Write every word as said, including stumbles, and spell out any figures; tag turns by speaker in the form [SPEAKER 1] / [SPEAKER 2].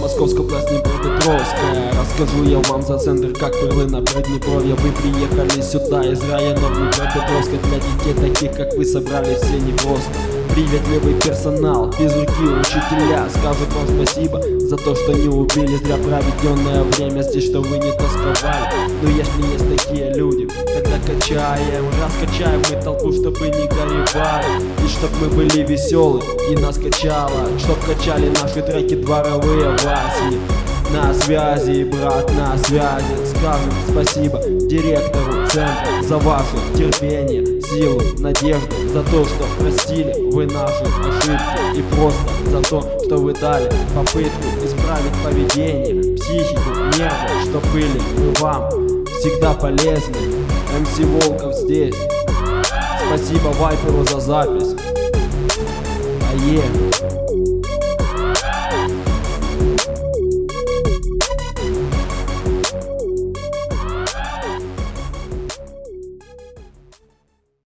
[SPEAKER 1] Московская область, Днепропетровская. Расскажу я вам за центр, как перлина Приднепровья. Вы приехали сюда из районов Днепропетровска. Для детей таких, как вы, собрали все непросто. Приветливый персонал, физруки, учителя скажут вам спасибо за то, что не убили зря проведенное время здесь, что вы не тосковали. Но если есть такие люди, тогда качаем, раскачаем мы толпу, чтобы не горевали. И чтоб мы были веселы и нас качало, чтоб качали наши треки дворовые Васи. На связи, брат, на связи. Скажем спасибо директору центра за ваше терпение, силу, надежду, за то, что простили вы наши ошибки, и просто за то, что вы дали попытку исправить поведение, психику, нервы, что были мы вам всегда полезны. эм си Волков здесь. Спасибо Вайперу за запись. Ае.